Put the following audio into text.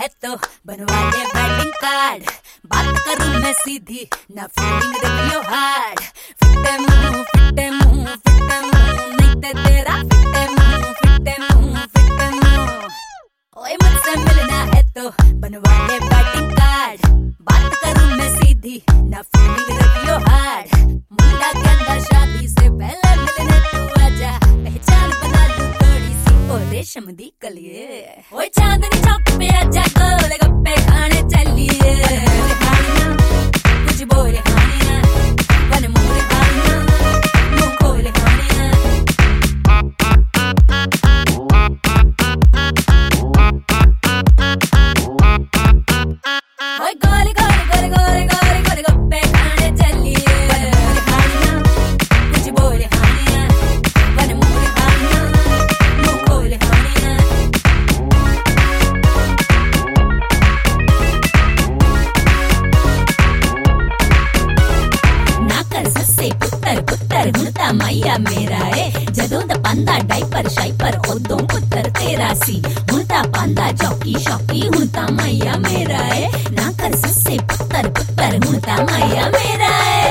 है तो बनवा ले वेडिंग कार्ड। बात करूं मैं सीधी ना फीलिंग रखियो हार्ड। फिटे मुंह नहीं ते तेरा फिटे मुंह। ओए मुझसे मिलना है तो बनवा ले वेडिंग कार्ड। बात करूं मैं सीधी ना फीलिंग रखियो हार्ड। मुंडा कहता शादी से पहले मिलने तू आजा। पहचान बना लूं थोड़ी सी ओ रेशम दी कलिए। ओए चांदनी चौक पे आजा गोलगप्पे खाने चलिए। कुछ बोले खानिया वन मोरे खानिया मुंह खोले खानिया। ओए गोले गोलगप्पे खाने चलिए। कुछ बोले खानिया वन मोरे खानिया मुंह खोले खानिया। ना कर सस्से पुत्तर हुणता मैया मेरा है। जदों दा पांदा डाइपर शाइपर उदों पुत्तर तेरा सी। हुणता पांदा जॉकी शॉकी हुणता मैया मेरा है। ना कर सस्से पुत्तर हुणता मैया मेरा है।